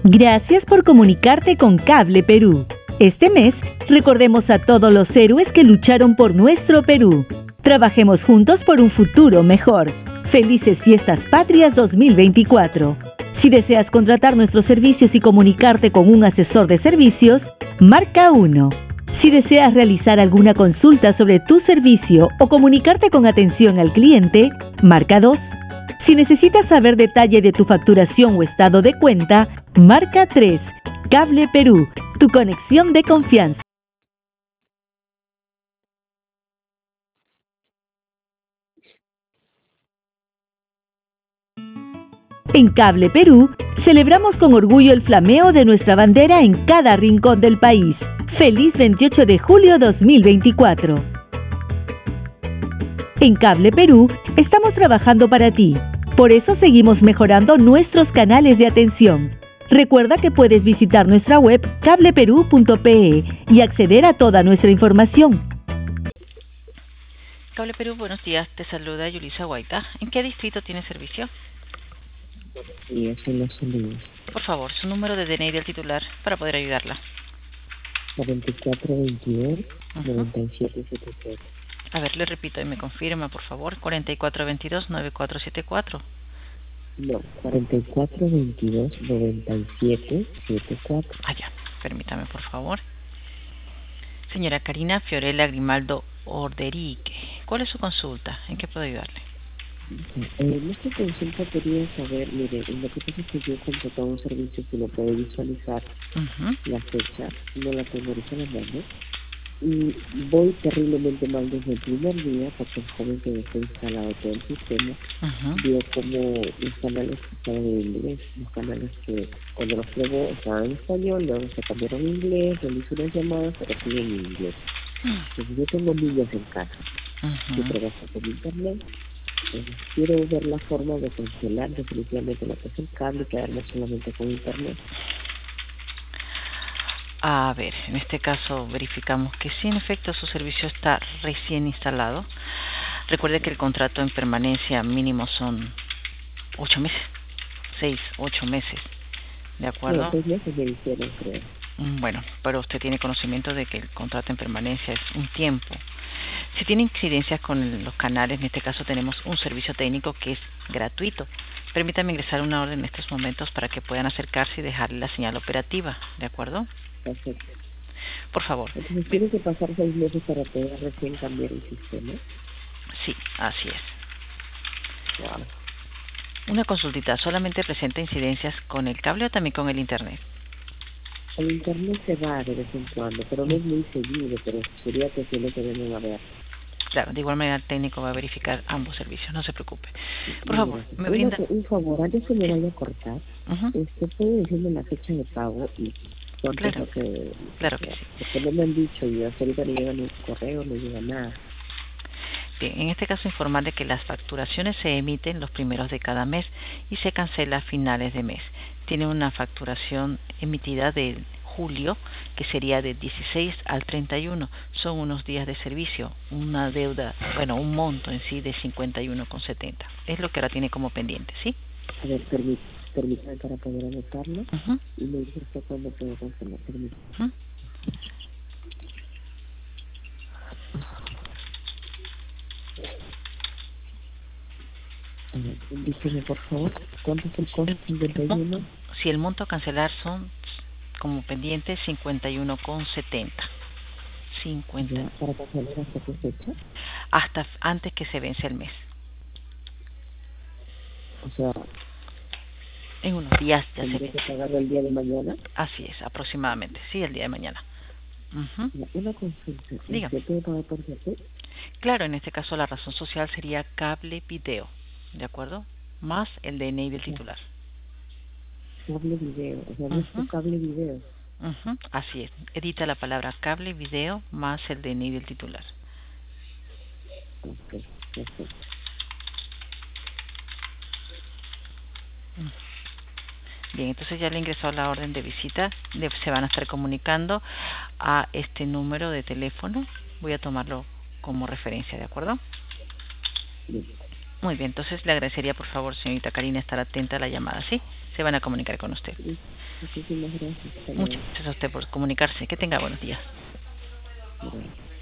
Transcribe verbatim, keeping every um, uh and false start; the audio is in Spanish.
Gracias por comunicarte con Cable Perú. Este mes, recordemos a todos los héroes que lucharon por nuestro Perú. Trabajemos juntos por un futuro mejor. Felices Fiestas Patrias dos mil veinticuatro. Si deseas contratar nuestros servicios y comunicarte con un asesor de servicios, marca uno. Si deseas realizar alguna consulta sobre tu servicio o comunicarte con atención al cliente, marca dos. Si necesitas saber detalle de tu facturación o estado de cuenta, marca tres. Cable Perú, tu conexión de confianza. En Cable Perú, celebramos con orgullo el flameo de nuestra bandera en cada rincón del país. ¡Feliz veintiocho de julio dos mil veinticuatro! En Cable Perú, estamos trabajando para ti. Por eso seguimos mejorando nuestros canales de atención. Recuerda que puedes visitar nuestra web cable perú punto pe y acceder a toda nuestra información. Cable Perú, buenos días. Te saluda Yulisa Guaita. ¿En qué distrito tiene servicio? Sí, es en Los Olivos. Por favor, su número de D N I del titular para poder ayudarla. cuarenta y cuatro veintidós, noventa y siete setenta y cuatro. A ver, le repito y me confirma, por favor. cuarenta y cuatro veintidós, noventa y cuatro setenta y cuatro. No, cuarenta y cuatro veintidós, noventa y siete setenta y cuatro. Ah, ya. Permítame, por favor. Señora Karina Fiorella Grimaldo Orderique, ¿cuál es su consulta? ¿En qué puedo ayudarle? En esta consulta quería saber, mire, lo que pasa es que yo contraté un servicio que lo puede visualizar Uh-huh. la fecha, no la tengo ahorita en la mano, y voy terriblemente mal desde el primer día porque el joven que dejó instalado todo el sistema Uh-huh. vio como los canales que estaban en inglés, los canales que cuando los probó estaban en español, luego se cambiaron a inglés, le hice unas llamadas, pero siguen en inglés. Entonces yo tengo niños en casa, Uh-huh. yo trabajo con internet. Eh, quiero ver la forma de cancelar definitivamente lo que es el cable y quedarme solamente con internet. A ver, en este caso verificamos que sí, en efecto, su servicio está recién instalado. Recuerde que el contrato en permanencia mínimo son ocho meses, seis, ocho meses, ¿de acuerdo? No, seis meses me dijeron, creo. Bueno, pero usted tiene conocimiento de que el contrato en permanencia es un tiempo. Si tiene incidencias con los canales, en este caso tenemos un servicio técnico que es gratuito. Permítame ingresar una orden en estos momentos para que puedan acercarse y dejarle la señal operativa, ¿de acuerdo? Perfecto. Por favor. Entonces tiene que pasar seis meses para poder recién cambiar el sistema. Sí, así es. Wow. Una consultita, ¿solamente presenta incidencias con el cable o también con el internet? El internet se va de vez en cuando, pero no es muy seguido, pero sería que sí lo que deben a ver. Claro, de igual manera el técnico va a verificar ambos servicios, no se preocupe. Por Mira, favor, me una- brinda... un favor, antes que me vaya a cortar, Ujú. este, puede decirme la fecha de pago y cuánto Claro, es lo que... claro que sí. Porque no me han dicho y hasta ahorita no llega ni correo, no llega nada. Bien, en este caso informarle que las facturaciones se emiten los primeros de cada mes y se cancela a finales de mes. Tiene una facturación emitida de julio, que sería de dieciséis al treinta y uno. Son unos días de servicio, una deuda, bueno, un monto en sí de cincuenta y uno con setenta. Es lo que ahora tiene como pendiente, ¿sí? A ver, permí- permítame para poder anotarlo Uh-huh. y me dice usted cuándo puedo cancelar. Permítame. Uh-huh. A ver, indíqueme por favor, ¿cuánto es el costo? cincuenta y uno. Si el monto a cancelar son como pendiente cincuenta y uno con setenta. cincuenta. Ya, para cancelar hasta qué fecha. Hasta antes que se vence el mes. O sea, En unos días ya se tendría que vence. pagarlo el día de mañana. Así es, aproximadamente. Sí, el día de mañana. Uh-huh. Ya, una consulta. Dígame. ¿Se puede pagar por tarjeta? Claro, en este caso la razón social sería cable video, ¿de acuerdo? Más el D N I del titular. Cable video, o sea, no es Ujú. cable video. Uh-huh. Así es. Edita la palabra cable video más el D N I del titular. Ok, perfecto. Bien, entonces ya le ingresó la orden de visita. Le- se van a estar comunicando a este número de teléfono. Voy a tomarlo como referencia, ¿de acuerdo? Bien. Muy bien, entonces le agradecería, por favor, señorita Karina, estar atenta a la llamada, ¿sí? Se van a comunicar con usted. Sí, muchísimas gracias. Muchas gracias a usted por comunicarse. Que tenga buenos días. Gracias.